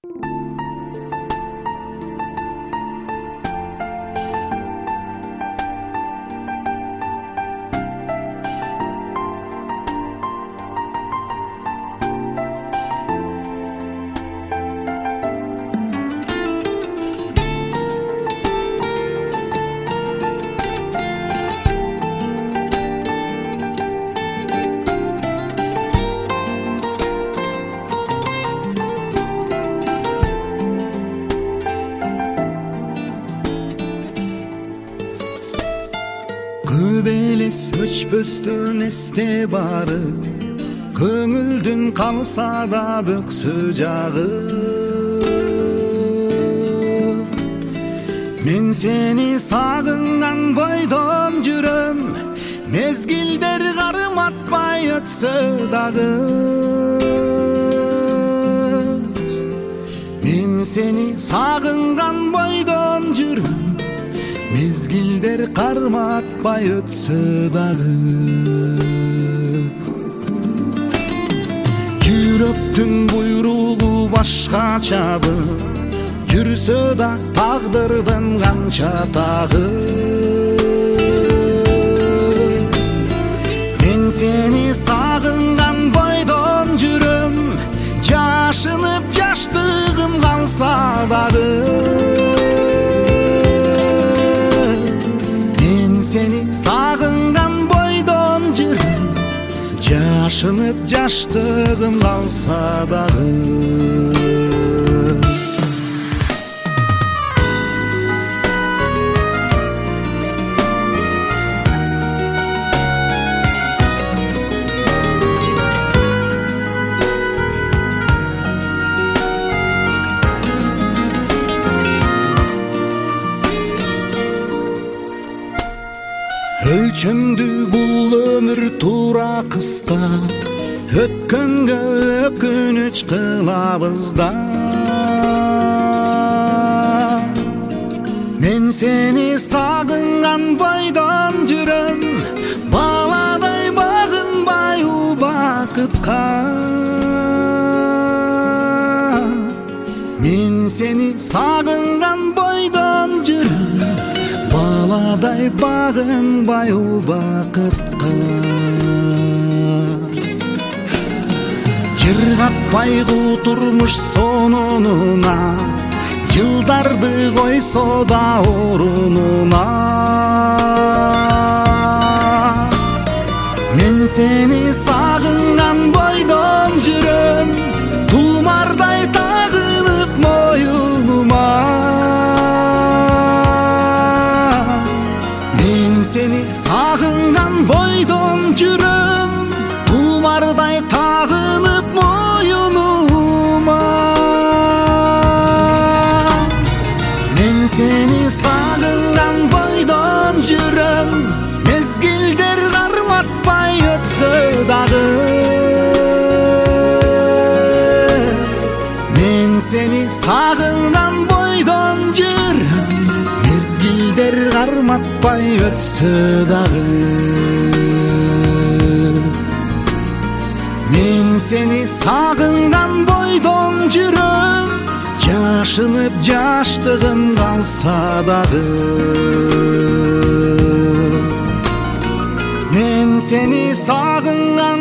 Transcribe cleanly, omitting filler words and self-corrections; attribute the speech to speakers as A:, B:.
A: Көп элес өчпөстөн эсте бары, көңүлдүн калса да бөксө жагы. Мен сени сагынган бойдон жүрөм, мезгилдер карматпай өтсө дагы. Мен сени сагынган бойдон жүрөм, мезгилдер карматпай өтсө дагы. Жүрөктүн буйругу башкачабы, жүрсө да тагдырдын канча тагы. Мен сени сагынган бойдон жүрөм, жашынып жаштыгым калса дагы. Seni sağıngan boydan жүрөм, жашынып жаштыгым калса дагы. Өлчөмдү бул өмүр туура кыска, өткөнгө өкүнүч кылабыз да. Мен сени сагынган бойдон жүрөм, баладай багынбай убакытка. Мен сени сагынган бойдон жүрөм, баладай багынбай убакытка. Жыргатпайгы турмуш сонунуна, жылдарды койсо да орунуна. Мен сени сагынган бойдон жүрөм, тумардай тагынып моюнума. Seni sağıngan boydan жүрөm, тумардай тагынып моюнума. Мен seni sağıngan boydan жүрөm, mezgilder карматпай өтсө дагы. Мен seni sağıngan boydan жүрөm, mezgilder карматпай өтсө дагы. Мен сени сагынган бойдон жүрөм, жашынып жаштыгым калса дагы. Мен сени сагынган